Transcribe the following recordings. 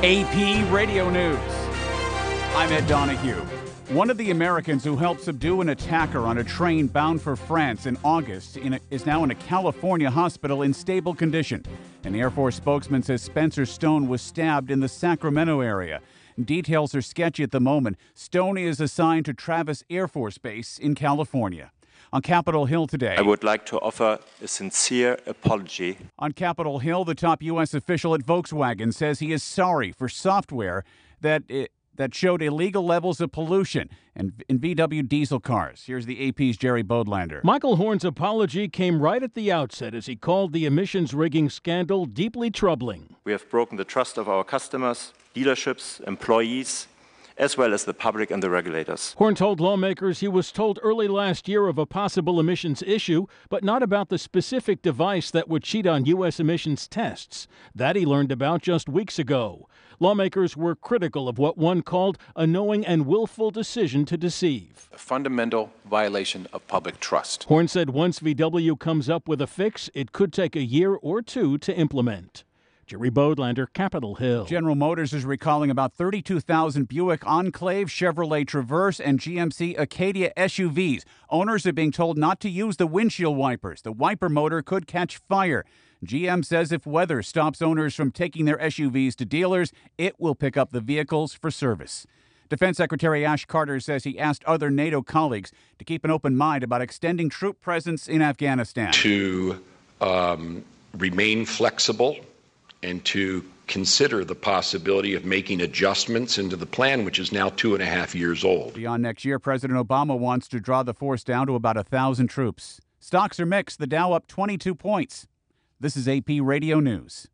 AP Radio News. I'm Ed Donahue. One of the Americans who helped subdue an attacker on a train bound for France in August is now in a California hospital in stable condition. An Air Force spokesman says Spencer Stone was stabbed in the Sacramento area. Details are sketchy at the moment. Stone is assigned to Travis Air Force Base in California. On Capitol Hill today, I would like to offer a sincere apology. On Capitol Hill, the top U.S. official at Volkswagen says he is sorry for software that showed illegal levels of pollution in VW diesel cars. Here's the AP's Jerry Bodlander. Michael Horn's apology came right at the outset as he called the emissions rigging scandal deeply troubling. We have broken the trust of our customers, dealerships, employees, as well as the public and the regulators. Horn told lawmakers he was told early last year of a possible emissions issue, but not about the specific device that would cheat on U.S. emissions tests. That he learned about just weeks ago. Lawmakers were critical of what one called a knowing and willful decision to deceive. A fundamental violation of public trust. Horn said once VW comes up with a fix, it could take a year or two to implement. Jerry Bodlander, Capitol Hill. General Motors is recalling about 32,000 Buick Enclave, Chevrolet Traverse, and GMC Acadia SUVs. Owners are being told not to use the windshield wipers. The wiper motor could catch fire. GM says if weather stops owners from taking their SUVs to dealers, it will pick up the vehicles for service. Defense Secretary Ash Carter says he asked other NATO colleagues to keep an open mind about extending troop presence in Afghanistan. To remain flexible and to consider the possibility of making adjustments into the plan, which is now 2.5 years old. Beyond next year, President Obama wants to draw the force down to about 1,000 troops. Stocks are mixed. The Dow up 22 points. This is AP Radio News.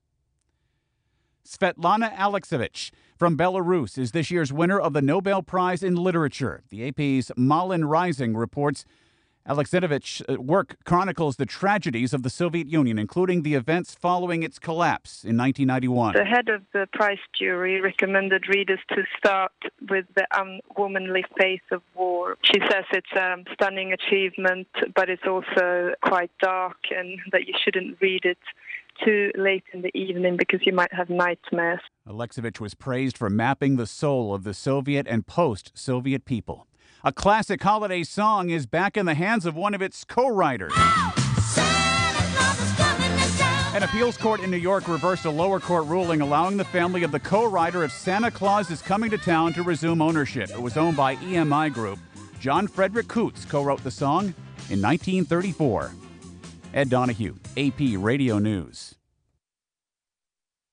Svetlana Alexievich from Belarus is this year's winner of the Nobel Prize in Literature. The AP's Malin Rising reports Alexievich's work chronicles the tragedies of the Soviet Union, including the events following its collapse in 1991. The head of the prize jury recommended readers to start with the unwomanly face of war. She says it's a stunning achievement, but it's also quite dark and that you shouldn't read it too late in the evening because you might have nightmares. Alexievich was praised for mapping the soul of the Soviet and post-Soviet people. A classic holiday song is back in the hands of one of its co-writers. An appeals court in New York reversed a lower court ruling allowing the family of the co-writer of Santa Claus is Coming to Town to resume ownership. It was owned by EMI Group. John Frederick Coots co-wrote the song in 1934. Ed Donahue, AP Radio News.